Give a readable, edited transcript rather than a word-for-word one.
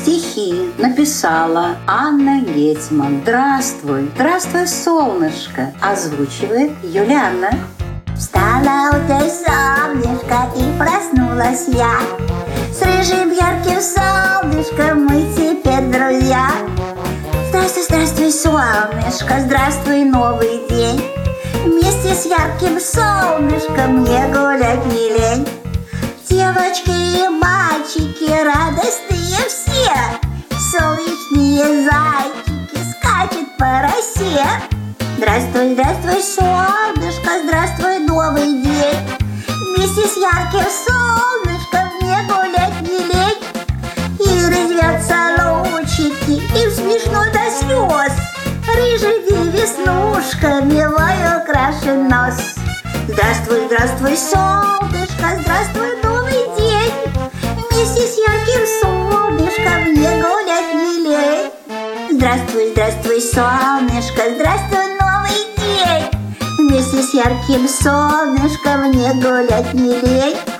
Стихи написала Анна Гетман. Здравствуй, здравствуй, солнышко, озвучивает Юлианна. Встала утром солнышко и проснулась я. С рыжим ярким солнышком мы теперь друзья. Здравствуй, здравствуй, солнышко, здравствуй, новый день. Вместе с ярким солнышком мне гулять не лень. Девочки и мальчики, радостные все, солнечные зайчики скачут по росе. Здравствуй, здравствуй, солнышко, здравствуй, новый день. Вместе с ярким солнышком мне гулять не лень. И резвятся лучики, им смешно до слез. Рыжими веснушками мой украшен нос. Здравствуй, здравствуй, солнышко, здравствуй, новый день. Вместе с ярким солнышком мне гулять не лень. Здравствуй, здравствуй, солнышко, здравствуй, новый день. Вместе с ярким солнышком мне гулять не лень.